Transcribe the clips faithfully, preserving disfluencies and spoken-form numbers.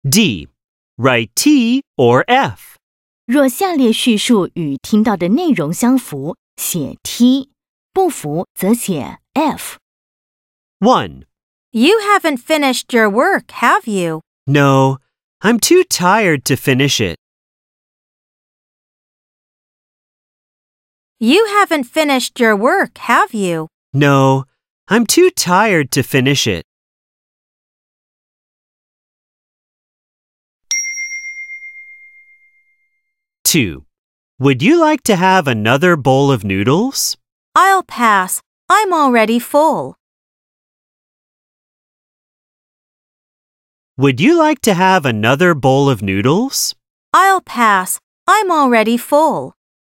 D. Write T or F. 若下列叙述与听到的内容相符，写 T， 不符则写 F。 one. You haven't finished your work, have you? No, I'm too tired to finish it. You haven't finished your work, have you? No, I'm too tired to finish it. two. Would you like to have another bowl of noodles? I'll pass. I'm already full. Would you like to have another bowl of noodles? I'll pass. I'm already full.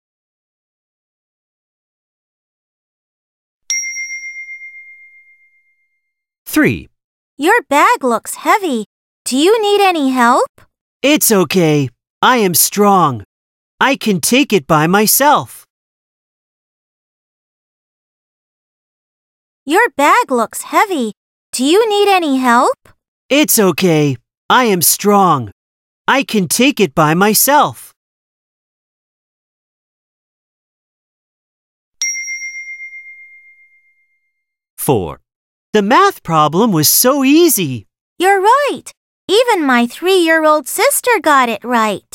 three. Your bag looks heavy. Do you need any help? It's okay. I am strong. I can take it by myself. Your bag looks heavy. Do you need any help? It's okay. I am strong. I can take it by myself. four. The math problem was so easy. You're right. Even my three-year-old sister got it right.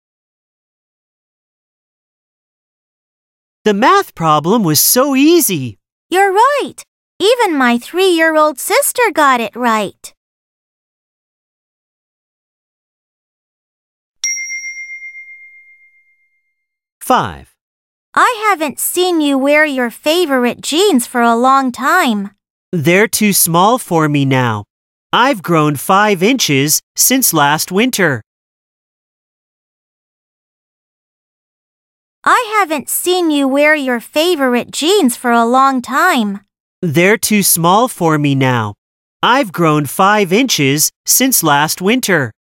The math problem was so easy. You're right. Even my three-year-old sister got it right. five. I haven't seen you wear your favorite jeans for a long time. They're too small for me now. I've grown five inches since last winter. I haven't seen you wear your favorite jeans for a long time. They're too small for me now. I've grown five inches since last winter.